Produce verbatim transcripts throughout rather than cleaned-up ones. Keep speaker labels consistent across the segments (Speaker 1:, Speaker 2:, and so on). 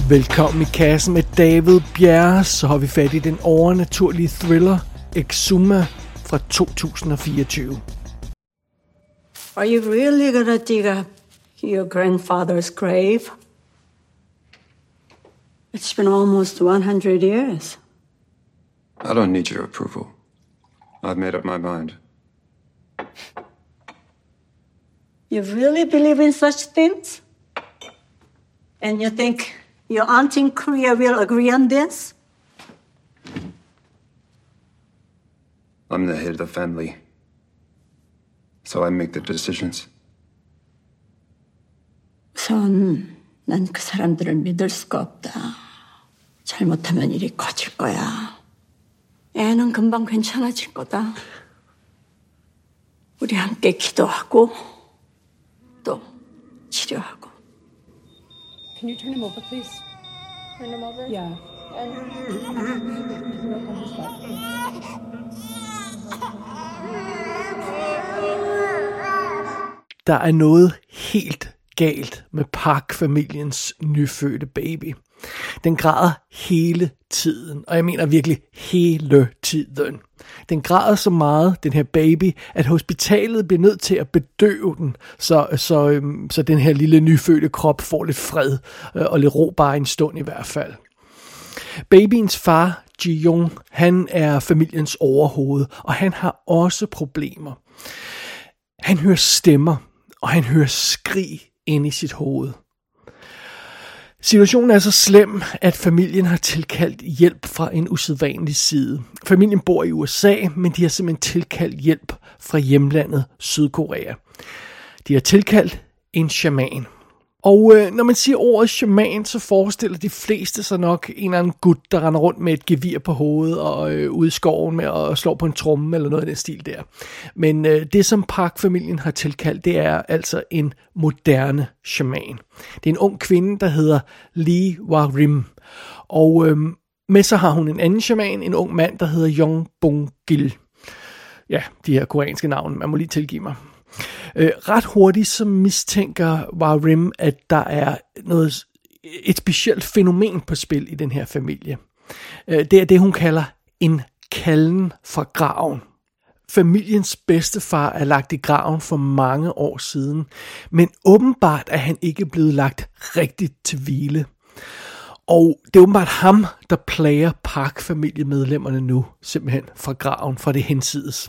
Speaker 1: Velkommen i kassen med David Bjerre, så har vi fat i den overnaturlige thriller Exuma fra to tusind og fireogtyve.
Speaker 2: Are you really gonna dig up your grandfather's grave? It's been almost one hundred years.
Speaker 3: I don't need your approval. I've made up my mind.
Speaker 2: You really believe in such things? And you think your aunt in Korea will agree on this?
Speaker 3: I'm the head of the family, so I make the decisions.
Speaker 2: 선, 난 그 사람들을 믿을 수가 없다. 잘못하면 일이 커질 거야. 애는 금방 괜찮아질 거다. 우리 함께 기도하고 또 치료하고.
Speaker 4: Can you turn him over, please? Turn him over? Yeah.
Speaker 1: Der er noget helt galt med Park-familiens nyfødte baby. Den græder hele tiden, og jeg mener virkelig hele tiden. Den græder så meget, den her baby, at hospitalet bliver nødt til at bedøve den, så, så, øhm, så den her lille nyfødte krop får lidt fred, øh, og lidt ro bare en stund i hvert fald. Babyens far, Ji-young, han er familiens overhoved, og han har også problemer. Han hører stemmer, og han hører skrig inde i sit hoved. Situationen er så slem, at familien har tilkaldt hjælp fra en usædvanlig side. Familien bor i U S A, men de har simpelthen tilkaldt hjælp fra hjemlandet Sydkorea. De har tilkaldt en shaman. Og øh, når man siger ordet shaman, så forestiller de fleste sig nok en eller anden gut, der render rundt med et gevir på hovedet og øh, ude i skoven med at slå på en tromme eller noget af den stil der. Men øh, det, som Park-familien har tilkaldt, det er altså en moderne shaman. Det er en ung kvinde, der hedder Lee Wa-rim. Og øh, med så har hun en anden shaman, en ung mand, der hedder Yong Bong-gil. Ja, de her koreanske navne, man må lige tilgive mig. Øh, ret hurtigt så mistænker Wa-rim, at der er noget, et specielt fænomen på spil i den her familie. Øh, det er det, hun kalder en kalden fra graven. Familiens bedstefar er lagt i graven for mange år siden, men åbenbart er han ikke blevet lagt rigtigt til hvile. Og det er åbenbart ham, der plager Park-familiemedlemmerne nu, simpelthen fra graven, fra det hensides.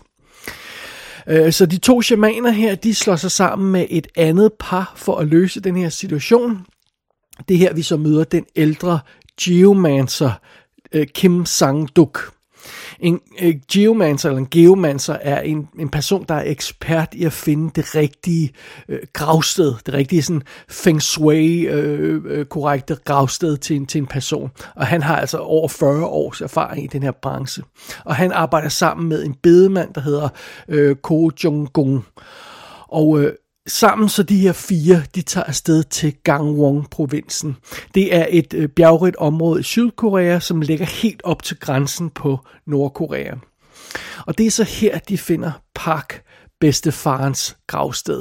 Speaker 1: Så de to shamaner her, de slår sig sammen med et andet par for at løse den her situation. Det her, vi så møder den ældre geomancer, Kim Sang-duk. En uh, geomancer eller en geomancer er en, en person, der er ekspert i at finde det rigtige uh, gravsted, det rigtige sådan feng shui uh, uh, korrekte gravsted til en, til en person. Og han har altså over fyrre års erfaring i den her branche. Og han arbejder sammen med en bedemand, der hedder uh, Ko Jong-gung. Og uh, sammen så de her fire, de tager afsted til Gangwon-provinsen. Det er et øh, bjergrigt område i Sydkorea, som ligger helt op til grænsen på Nordkorea. Og det er så her, de finder Park, bedstefarens gravsted.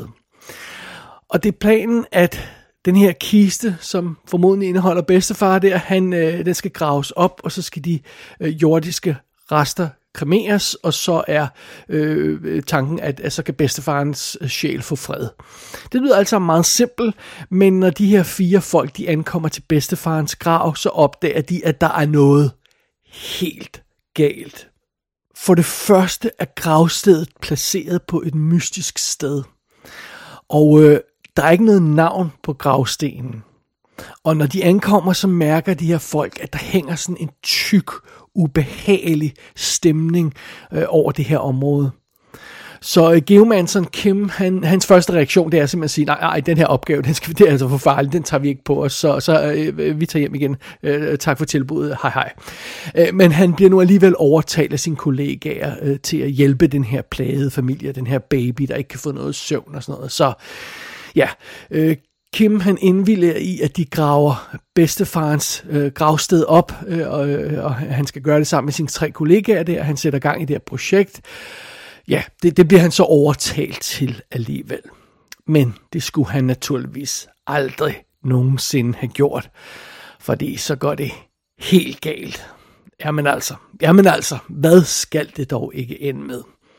Speaker 1: Og det er planen, at den her kiste, som formodentlig indeholder bedstefar der, han, øh, den skal graves op, og så skal de øh, jordiske rester kremeres, og så er øh, tanken, at, at så kan bedstefarens sjæl få fred. Det lyder altså meget simpelt, men når de her fire folk, de ankommer til bedstefarens grav, så opdager de, at der er noget helt galt. For det første er gravstedet placeret på et mystisk sted, og øh, der er ikke noget navn på gravstenen. Og når de ankommer, så mærker de her folk, at der hænger sådan en tyk, ubehagelig stemning øh, over det her område. Så øh, geomanceren Kim, han, hans første reaktion, det er simpelthen at sige, nej, nej, den her opgave, den skal, det er altså for farligt, den tager vi ikke på os, så, så øh, vi tager hjem igen. Øh, tak for tilbuddet, hej hej. Øh, men han bliver nu alligevel overtalt af sine kollegaer øh, til at hjælpe den her plagede familie, den her baby, der ikke kan få noget søvn og sådan noget. Så ja, øh, Kim, han indvilliger i, at de graver bedstefarens øh, gravsted op, øh, og, og han skal gøre det sammen med sine tre kollegaer der. Han sætter gang i det her projekt. Ja, det, det bliver han så overtalt til alligevel. Men det skulle han naturligvis aldrig nogensinde have gjort. fordi så går det helt galt. Jamen altså, jamen altså, hvad skal det dog ikke ende med?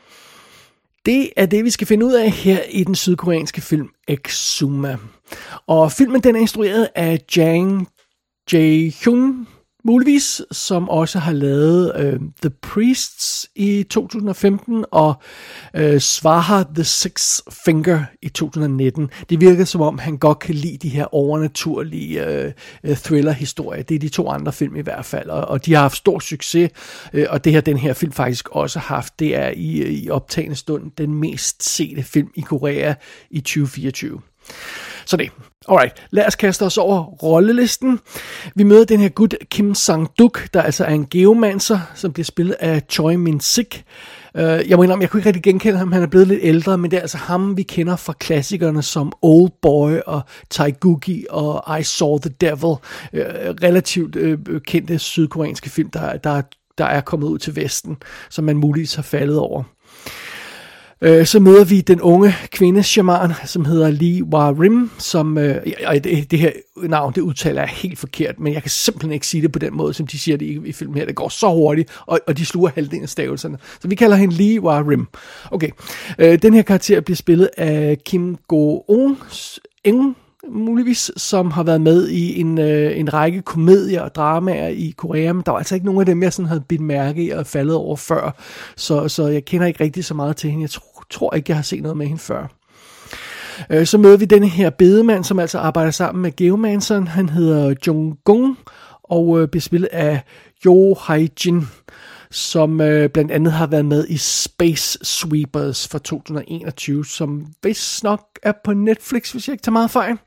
Speaker 1: Det er det, vi skal finde ud af her i den sydkoreanske film Exuma. Og filmen den er instrueret af Jang Jae-hyun, muligvis, som også har lavet uh, The Priests i to tusind og femten og uh, Swaha the Sixth Finger i to tusind og nitten. Det virker som om, han godt kan lide de her overnaturlige uh, thriller-historier. Det er de to andre film i hvert fald, og, og de har haft stor succes, uh, og det har den her film faktisk også haft. Det er i, i optagende stund den mest sete film i Korea i tyve fireogtyve. Så det. Alright, lad os kaste os over rollelisten. Vi møder den her gut Kim Sang-duk, der altså er en geomancer, som bliver spillet af Choi Min-sik. Uh, jeg må indrømme, jeg kunne ikke rigtig genkende ham, han er blevet lidt ældre, men det er altså ham, vi kender fra klassikerne som Old Boy og Taegugi og I Saw the Devil. Uh, relativt uh, kendte sydkoreanske film, der, der, der er kommet ud til Vesten, som man muligvis har faldet over. Så møder vi den unge kvinde shaman, som hedder Lee Hwa-rim, som, øh, det, det her navn, det udtaler jeg helt forkert, men jeg kan simpelthen ikke sige det på den måde, som de siger det i, i filmen her. Det går så hurtigt, og, og de sluger halvdelen af stavelserne. Så vi kalder hende Lee Hwa-rim. Okay, øh, den her karakter bliver spillet af Kim Go-eun, muligvis, som har været med i en, øh, en række komedier og dramaer i Korea, men der var altså ikke nogen af dem, jeg sådan havde bidt mærke i og faldet over før, så, så jeg kender ikke rigtig så meget til hende. Jeg tror, tror ikke, jeg har set noget med hende før. Øh, så møder vi denne her bedemand, som altså arbejder sammen med geomanceren. Han hedder Jung-gung og øh, bliver spillet af Jo Hae-jin, som øh, blandt andet har været med i Space Sweepers fra to tusind og enogtyve, som vist nok er på Netflix, hvis jeg ikke tager meget fejl.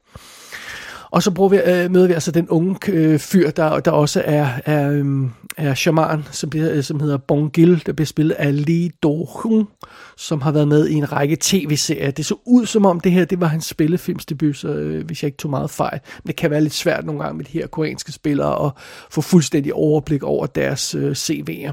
Speaker 1: Og så bruger vi, øh, møder vi altså den unge øh, fyr, der, der også er, er, øh, er shaman, som, bliver, som hedder Bong Gil, der bliver spillet af Lee Do-hun, som har været med i en række tv-serier. Det så ud som om det her, det var hans spillefilmsdebut, så, øh, hvis jeg ikke tog meget fejl. Men det kan være lidt svært nogle gange med de her koreanske spillere at få fuldstændig overblik over deres øh, C V'er.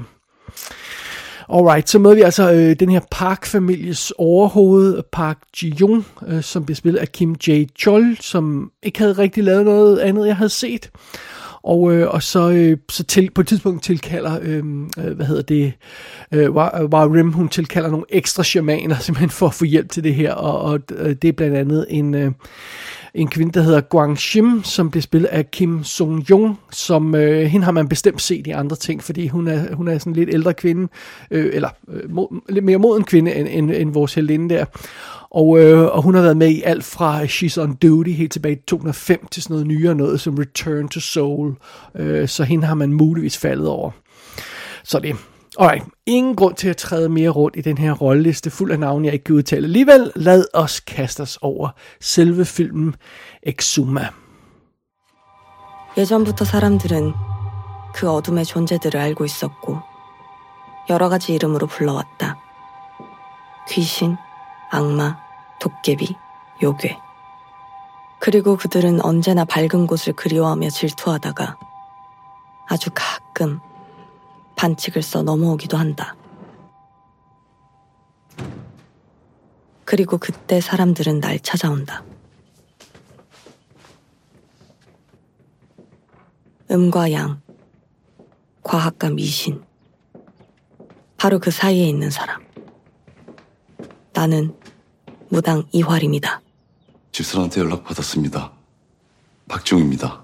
Speaker 1: Alright, så møder vi altså øh, den her Park-families overhoved, Park Ji-young, øh, som bliver spillet af Kim Jae-chol, som ikke havde rigtig lavet noget andet, jeg havde set. Og, øh, og så, øh, så til, på et tidspunkt tilkalder, øh, hvad hedder det, øh, Hwa-rim, hun tilkalder nogle ekstra shamaner, simpelthen for at få hjælp til det her, og, og øh, det er blandt andet en... Øh, En kvinde, der hedder Gwang Shim, som bliver spillet af Kim Sung-jung, som øh, hende har man bestemt set i andre ting, fordi hun er, hun er sådan lidt ældre kvinde, øh, eller øh, mod, lidt mere moden kvinde end, end, end vores helinde der. Og, øh, og hun har været med i alt fra She's on Duty helt tilbage i to tusind og fem til sådan noget nyere noget som Return to Seoul. Øh, så hende har man muligvis faldet over. Så det Alright, ingen grund til at træde mere rundt i den her rolleliste fuld af navne, jeg ikke kan udtale alligevel. Lad os kaste os over selve filmen Exuma.
Speaker 5: 예전부터 사람들은 그 어둠의 존재들을 알고 있었고 여러 가지 이름으로 불러왔다. 귀신, 악마, 도깨비, 요괴. 그리고 그들은 언제나 밝은 곳을 그리워하며 질투하다가 아주 가끔 반칙을 써 넘어오기도 한다. 그리고 그때 사람들은 날 찾아온다. 음과 양, 과학과 미신. 바로 그 사이에 있는 사람. 나는 무당 이화림이다.
Speaker 6: 집사람한테 연락받았습니다. 박지웅입니다.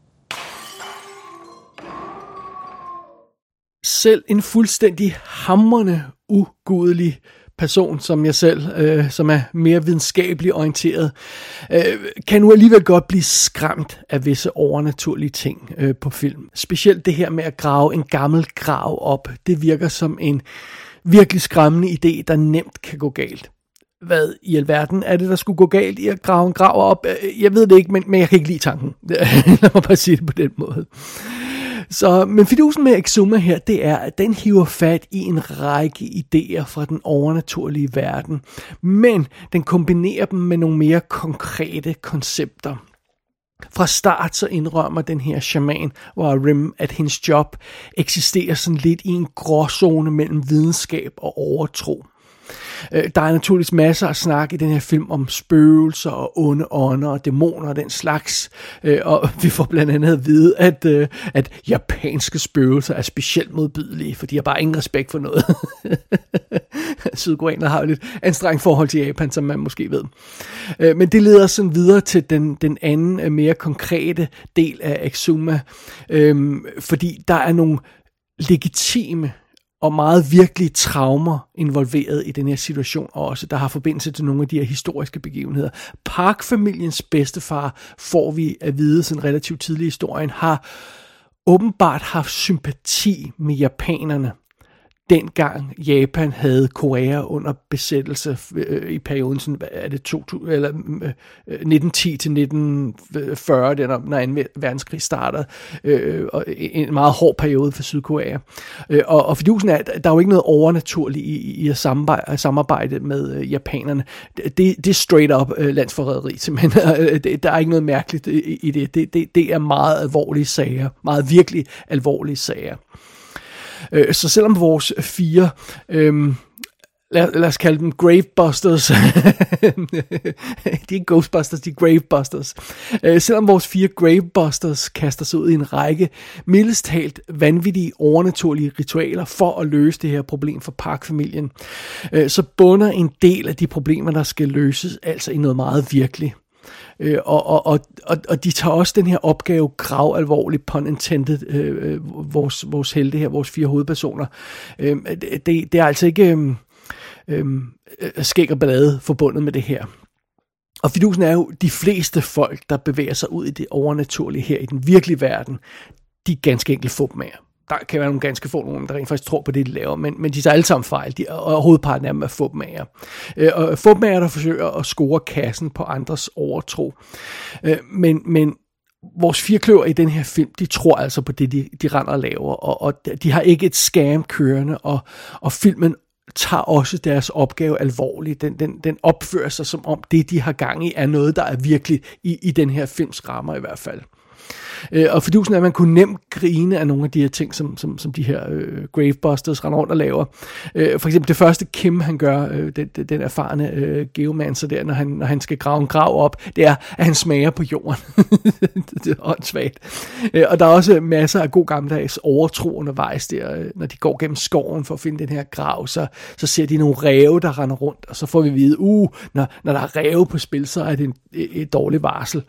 Speaker 1: Selv en fuldstændig hamrende ugudelig person som jeg selv, øh, som er mere videnskabeligt orienteret, øh, kan nu alligevel godt blive skræmt af visse overnaturlige ting øh, på film. Specielt det her med at grave en gammel grav op. Det virker som en virkelig skræmmende idé, der nemt kan gå galt. Hvad i alverden er det, der skulle gå galt i at grave en grav op? Jeg ved det ikke, men, men jeg kan ikke lide tanken. Lad mig bare sige det på den måde. Så, men fidusen med Exuma her, det er, at den hiver fat i en række idéer fra den overnaturlige verden, men den kombinerer dem med nogle mere konkrete koncepter. Fra start så indrømmer den her shaman, Hwa-rim, at hendes job eksisterer sådan lidt i en gråzone mellem videnskab og overtro. Øh, der er naturligvis masser af snak i den her film om spøgelser og onde ånder og dæmoner og den slags. Øh, og vi får blandt andet at vide, at, øh, at japanske spøgelser er specielt modbydelige, for de har bare ingen respekt for noget. Sydkoreanere har jo lidt anstrengt forhold til Japan, som man måske ved. Øh, men det leder sådan videre til den, den anden, mere konkrete del af Exuma, øh, fordi der er nogle legitime og meget virkelige traumer involveret i den her situation også, der har forbindelse til nogle af de her historiske begivenheder. Park-familiens bedstefar, får vi at vide sådan relativt tidlig i historien, har åbenbart haft sympati med japanerne, dengang Japan havde Korea under besættelse øh, i perioden sådan, er det to tusind, eller, øh, nitten ti til nitten fyrre, der, når anden verdenskrig startede, øh, og en meget hård periode for Sydkorea. Øh, og, og fidusen er, at der er jo ikke noget overnaturligt i, i at samarbejde, samarbejde med øh, japanerne. Det, det er straight up øh, landsforræderi, simpelthen. det, der er ikke noget mærkeligt i, i det. Det, det. det er meget alvorlige sager, meget virkelig alvorlige sager. Så selvom vores fire, øhm, lad, lad os kalde dem Gravebusters, de er ikke Ghostbusters, de er Gravebusters, øh, selvom vores fire Gravebusters kaster sig ud i en række mildest talt vanvittige overnaturlige ritualer for at løse det her problem for Park-familien, øh, så bunder en del af de problemer, der skal løses, altså i noget meget virkeligt. Øh, og, og, og, og de tager også den her opgave grav alvorligt, pun intended, øh, vores, vores helte her, vores fire hovedpersoner. Øh, det, det er altså ikke øh, øh, skæg og ballade forbundet med det her. Og fidusen er jo, de fleste folk, der bevæger sig ud i det overnaturlige her i den virkelige verden, de er ganske enkelt fupmager. Der kan være nogle ganske få nogen, der rent faktisk tror på det, de laver, men, men de tager alle sammen fejl, de, og hovedparten af dem er fupmager. Øh, og fupmager, der forsøger at score kassen på andres overtro. Øh, men, men vores firkløver i den her film, de tror altså på det, de, de render og laver, og, og de har ikke et scam kørende, og, og filmen tager også deres opgave alvorligt. Den, den, den opfører sig som om det, de har gang i, er noget, der er virkelig i, i den her films rammer i hvert fald. Øh, og fidusen er, at man kunne nemt grine af nogle af de her ting, som, som, som de her øh, Gravebusters render rundt og laver. Øh, for eksempel det første Kim, han gør, øh, den, den erfarne øh, geomancer der, når han, når han skal grave en grav op, det er, at han smager på jorden. Det er åndssvagt. Øh, og der er også masser af god gammeldags overtro undervejs der, øh, når de går gennem skoven for at finde den her grav, så, så ser de nogle ræve, der render rundt, og så får vi at vide, uh, når, når der er ræve på spil, så er det en, et, et dårligt varsel.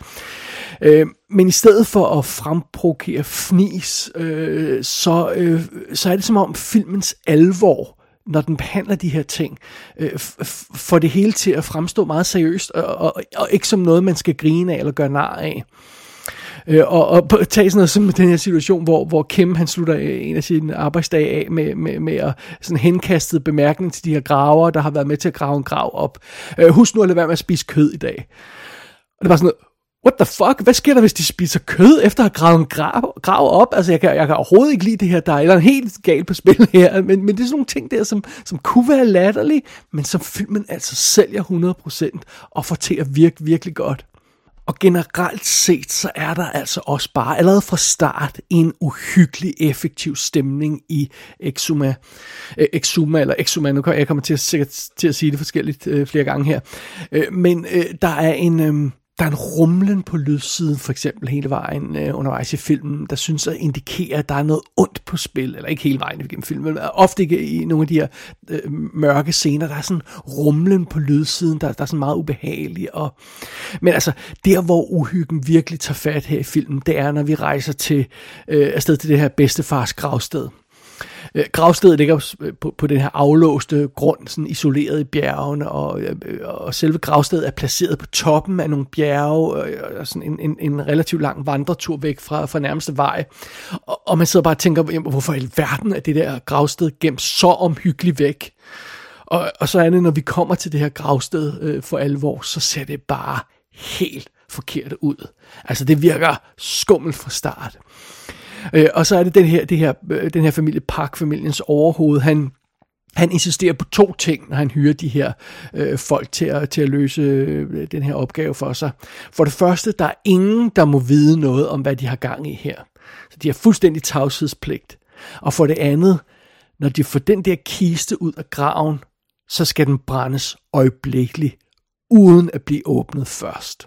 Speaker 1: Øh, Men i stedet for at fremprovokere fnis, øh, så, øh, så er det som om filmens alvor, når den behandler de her ting, øh, f- får det hele til at fremstå meget seriøst, og, og, og ikke som noget, man skal grine af eller gøre nar af. Øh, og, og tage sådan noget som den her situation, hvor, hvor Kim han slutter en af sine arbejdsdage af med, med, med at sådan henkastet bemærkning til de her graver, der har været med til at grave en grav op. Øh, husk nu at lade være med at spise kød i dag. Og det var sådan noget, what the fuck? Hvad sker der, hvis de spiser kød efter at have gravet en grav, grav op? Altså, jeg kan, jeg kan overhovedet ikke lide det her. Der er eller helt galt på spil her. Men, men det er sådan nogle ting der, som, som kunne være latterlige, men som filmen altså sælger hundrede procent og får til at virke virkelig godt. Og generelt set, så er der altså også bare allerede fra start en uhyggelig effektiv stemning i Exuma. Øh, Exuma, eller Exuma, nu kan jeg kommer til at, sikkert til at sige det forskelligt øh, flere gange her. Øh, men øh, der er en... Øh, Der er en rumlen på lydsiden, for eksempel hele vejen øh, undervejs i filmen, der synes at indikere, at der er noget ondt på spil, eller ikke hele vejen igennem filmen, men ofte ikke i nogle af de her øh, mørke scener, der er sådan rumlen på lydsiden, der, der er sådan meget ubehagelig. Og, men altså, der hvor uhyggen virkelig tager fat her i filmen, det er, når vi rejser til, øh, afsted til det her bedstefars gravsted. Gravstedet ligger på, på den her aflåste grund, sådan isoleret i bjergene, og, og selve gravstedet er placeret på toppen af nogle bjerge, og sådan en, en, en relativt lang vandretur væk fra, fra nærmeste vej. Og, og man sidder bare og tænker, jamen, hvorfor i verden er det der gravsted gemt så omhyggeligt væk? Og, og så er det, når vi kommer til det her gravsted øh, for alvor, så ser det bare helt forkert ud. Altså det virker skummelt fra start. Øh, og så er det den her, det her, den her familie, Park-familiens overhoved, han, han insisterer på to ting, når han hyrer de her øh, folk til at, til at løse øh, den her opgave for sig. For det første, der er ingen, der må vide noget om, hvad de har gang i her. Så de har fuldstændig tavshedspligt. Og for det andet, når de får den der kiste ud af graven, så skal den brændes øjeblikkeligt, uden at blive åbnet først.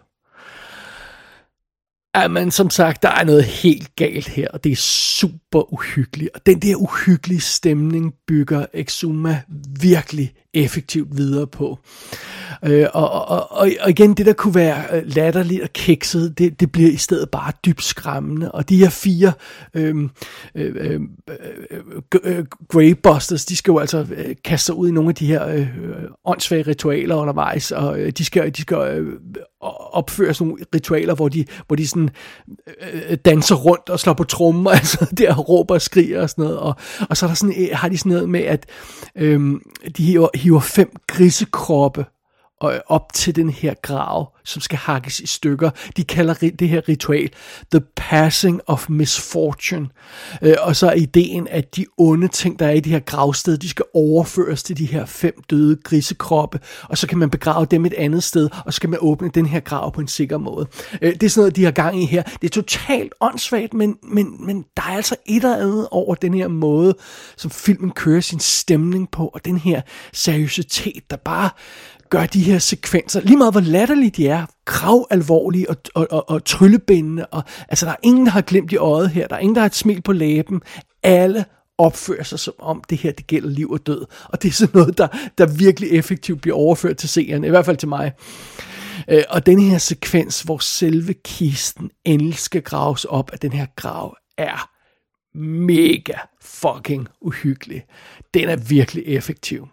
Speaker 1: Ja, men som sagt, der er noget helt galt her, og det er super uhyggeligt. Og den der uhyggelige stemning bygger Exuma virkelig effektivt videre på. Øh, og, og, og, og igen, det der kunne være latterligt og kikset, det, det bliver i stedet bare dybt skræmmende. Og de her fire øh, øh, øh, Graybusters, de skal jo altså øh, kaste sig ud i nogle af de her øh, åndssvage ritualer undervejs, og øh, de skal, de skal øh, opføre sådan nogle ritualer, hvor de, hvor de sådan øh, danser rundt og slår på trommer, altså der råber og skriger og sådan noget. Og, og så er der sådan, har de sådan noget med, at øh, de hiver, hiver fem grisekroppe og op til den her grav, som skal hakkes i stykker. De kalder det her ritual The Passing of Misfortune. Øh, og så er ideen, at de onde ting, der er i de her gravsted, de skal overføres til de her fem døde grisekroppe, og så kan man begrave dem et andet sted, og så kan man åbne den her grav på en sikker måde. Øh, det er sådan noget, de har gang i her. Det er totalt åndssvagt, men, men, men der er altså et eller andet over den her måde, som filmen kører sin stemning på, og den her seriøsitet, der bare gør de her sekvenser, lige meget hvor latterlige de er, gravalvorlige og, og, og, og tryllebindende, og altså der er ingen, der har glemt i øjet her, der er ingen, der har et smil på læben, alle opfører sig som om det her, det gælder liv og død, og det er sådan noget, der, der virkelig effektivt bliver overført til seeren, i hvert fald til mig. Øh, og den her sekvens, hvor selve kisten endelig skal graves op af den her grav, er mega fucking uhyggelig. Den er virkelig effektiv.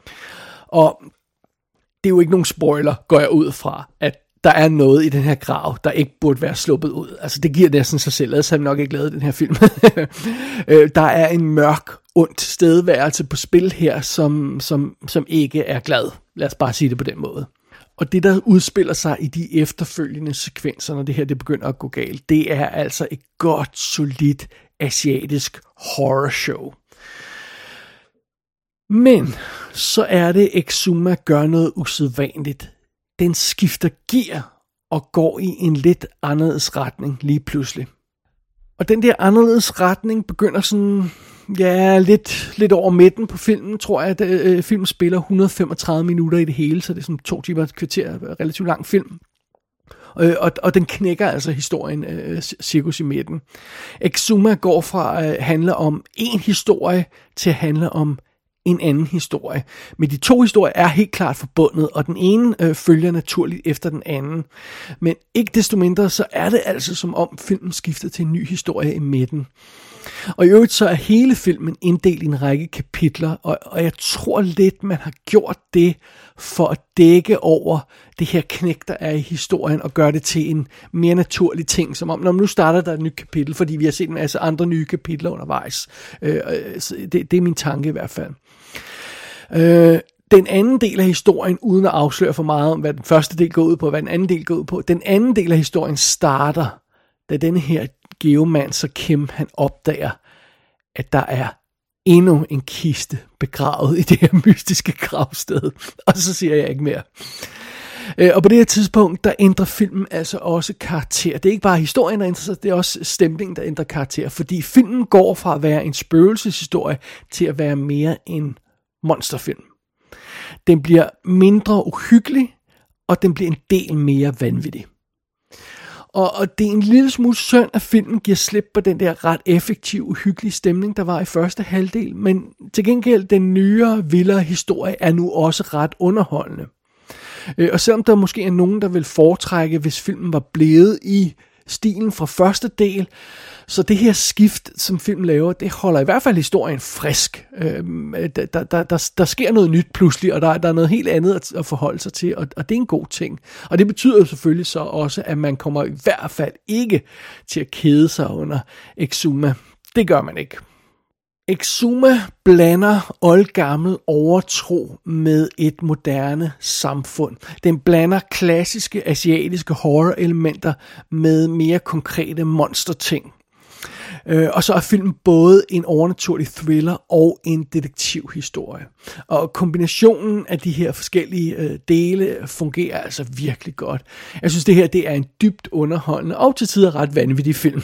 Speaker 1: Og det er jo ikke nogen spoiler, går jeg ud fra, at der er noget i den her grav, der ikke burde være sluppet ud. Altså, det giver næsten sig selv, ellers har vi nok ikke lavet den her film. Der er en mørk, ondt stedværelse på spil her, som, som, som ikke er glad. Lad os bare sige det på den måde. Og det, der udspiller sig i de efterfølgende sekvenser, når det her det begynder at gå galt, det er altså et godt, solidt, asiatisk horrorshow. Men så er det, Exuma gør noget usædvanligt. Den skifter gear og går i en lidt anderledes retning lige pludselig. Og den der anderledes retning begynder sådan, ja, lidt, lidt over midten på filmen, tror jeg, at øh, filmen spiller et hundrede og femogtredive minutter i det hele, så det er sådan to timer et kvarter, relativt lang film. Øh, og, og den knækker altså historien øh, cirkus i midten. Exuma går fra at øh, handle om en historie til at handle om en anden historie. Men de to historier er helt klart forbundet, og den ene øh, følger naturligt efter den anden. Men ikke desto mindre, så er det altså som om filmen skifter til en ny historie i midten. Og i øvrigt så er hele filmen inddelt i en række kapitler, og, og jeg tror lidt, man har gjort det for at dække over det her knæk, der er i historien, og gøre det til en mere naturlig ting, som om, når nu starter der et nyt kapitel, fordi vi har set en masse andre nye kapitler undervejs. Øh, det, det er min tanke i hvert fald. Øh, den anden del af historien, uden at afsløre for meget om, hvad den første del går ud på, hvad den anden del går ud på, den anden del af historien starter, da denne her geomancer Kim, han opdager, at der er endnu en kiste begravet i det her mystiske gravsted. Og så siger jeg ikke mere. Og på det her tidspunkt, der ændrer filmen altså også karakter. Det er ikke bare historien, der ændrer sig, det er også stemningen, der ændrer karakter. Fordi filmen går fra at være en spøgelseshistorie til at være mere en monsterfilm. Den bliver mindre uhyggelig, og den bliver en del mere vanvittig. Og, og det er en lille smule synd, at filmen giver slip på den der ret effektive, uhyggelige stemning, der var i første halvdel. Men til gengæld, den nyere, vildere historie er nu også ret underholdende. Og selvom der måske er nogen, der vil foretrække, hvis filmen var blevet i stilen fra første del, så det her skift, som filmen laver, det holder i hvert fald historien frisk. Der, der, der, der sker noget nyt pludselig, og der, der er noget helt andet at, at forholde sig til, og, og det er en god ting. Og det betyder jo selvfølgelig så også, at man kommer i hvert fald ikke til at kede sig under Exuma. Det gør man ikke. Exuma blander oldgammel overtro med et moderne samfund. Den blander klassiske asiatiske horror-elementer med mere konkrete monsterting. Øh, og så er filmen både en overnaturlig thriller og en detektivhistorie. Og kombinationen af de her forskellige øh, dele fungerer altså virkelig godt. Jeg synes, det her det er en dybt underholdende og til tider ret vanvittig film.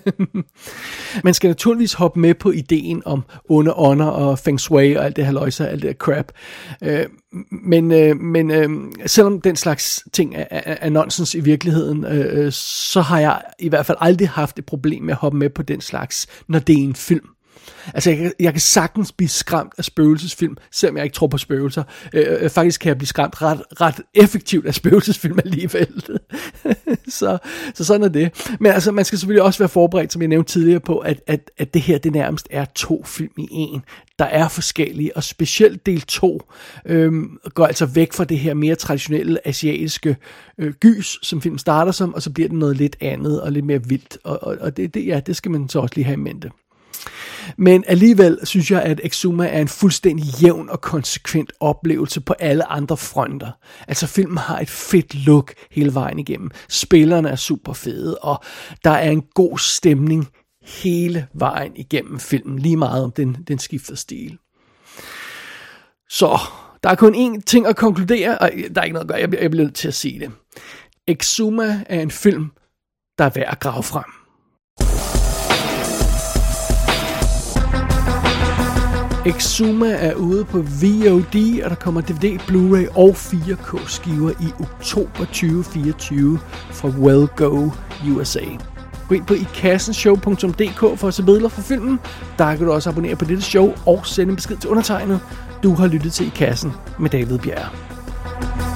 Speaker 1: Man skal naturligvis hoppe med på ideen om onde ånder og feng shui og alt det her løjser, alt det her crap. Øh, men øh, men øh, selvom den slags ting er, er, er nonsens i virkeligheden, øh, så har jeg i hvert fald aldrig haft et problem med at hoppe med på den slags, når det er en film. Altså, jeg kan, jeg kan sagtens blive skræmt af spøgelsesfilm, selvom jeg ikke tror på spøgelser. Øh, faktisk kan jeg blive skræmt ret, ret effektivt af spøgelsesfilm alligevel. så, så sådan er det. Men altså, man skal selvfølgelig også være forberedt, som jeg nævnte tidligere, på, at, at, at det her, det nærmest er to film i en. Der er forskellige, og specielt del to øhm, går altså væk fra det her mere traditionelle asiatiske øh, gys, som film starter som, og så bliver det noget lidt andet og lidt mere vildt. Og, og, og det, det, ja, det skal man så også lige have i mente. Men alligevel synes jeg, at Exuma er en fuldstændig jævn og konsekvent oplevelse på alle andre fronter. Altså, filmen har et fedt look hele vejen igennem. Spillerne er super fede, og der er en god stemning hele vejen igennem filmen, lige meget om den, den skifter stil. Så, der er kun én ting at konkludere, og der er ikke noget at gøre, jeg, jeg bliver nødt til at sige det. Exuma er en film, der er værd at grave frem. Exuma er ude på V O D, og der kommer D V D, Blu-ray og fire K skiver i oktober tyve fireogtyve fra Well Go U S A. Gå ind på ikassenshow punktum d k for at se billeder fra filmen. Der kan du også abonnere på dette show og sende en besked til undertegnet. Du har lyttet til I Kassen med David Bjerre.